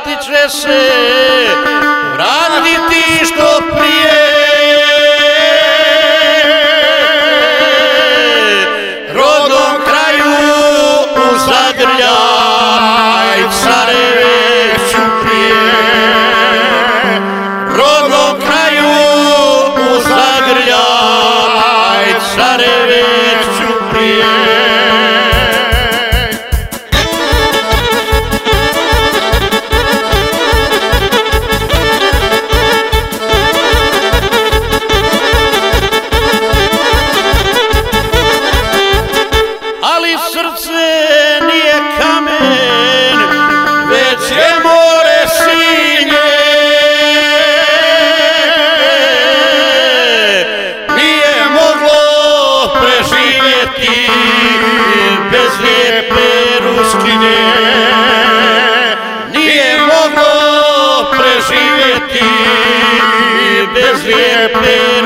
vratit će se, vratiti što prije. Rodnom kraju u Zagrljaj, careve Ćuprije. Rodnom kraju u Zagrljaj, careve Ćuprije. Ali srce nije kamen, već je more sinje. Nije moglo preživjeti bez lijepe Ruskinje. Nije moglo preživjeti bez lijepe